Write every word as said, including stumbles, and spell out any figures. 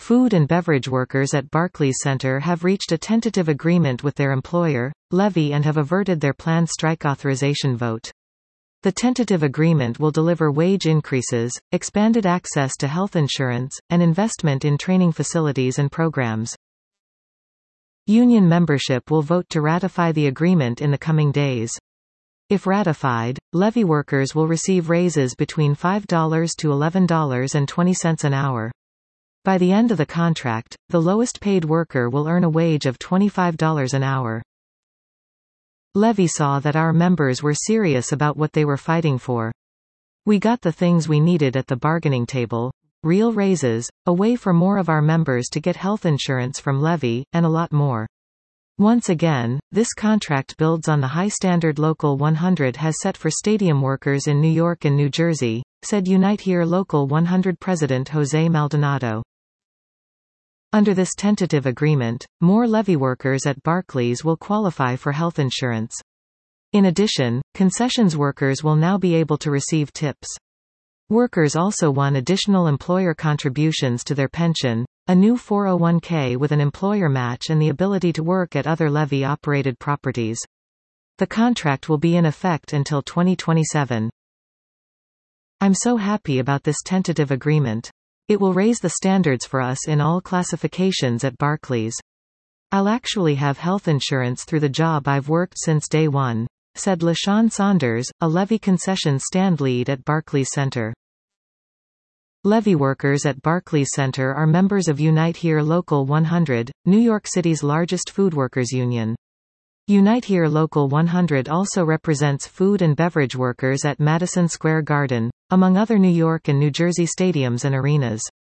Food and beverage workers at Barclays Center have reached a tentative agreement with their employer, Levy, and have averted their planned strike authorization vote. The tentative agreement will deliver wage increases, expanded access to health insurance, and investment in training facilities and programs. Union membership will vote to ratify the agreement in the coming days. If ratified, Levy workers will receive raises between five dollars to eleven dollars and twenty cents an hour. By the end of the contract, the lowest paid worker will earn a wage of twenty-five dollars an hour. Levy saw that our members were serious about what they were fighting for. We got the things we needed at the bargaining table: real raises, a way for more of our members to get health insurance from Levy, and a lot more. Once again, this contract builds on the high standard Local one hundred has set for stadium workers in New York and New Jersey, said Unite Here Local one hundred President Jose Maldonado. Under this tentative agreement, more Levy workers at Barclays will qualify for health insurance. In addition, concessions workers will now be able to receive tips. Workers also won additional employer contributions to their pension, a new four oh one K with an employer match, and the ability to work at other Levy-operated properties. The contract will be in effect until twenty twenty-seven. I'm so happy about this tentative agreement. It will raise the standards for us in all classifications at Barclays. I'll actually have health insurance through the job I've worked since day one, said LaShawn Saunders, a Levy concession stand lead at Barclays Center. Levy workers at Barclays Center are members of Unite Here Local one hundred, New York City's largest food workers union. Unite Here Local one hundred also represents food and beverage workers at Madison Square Garden, among other New York and New Jersey stadiums and arenas.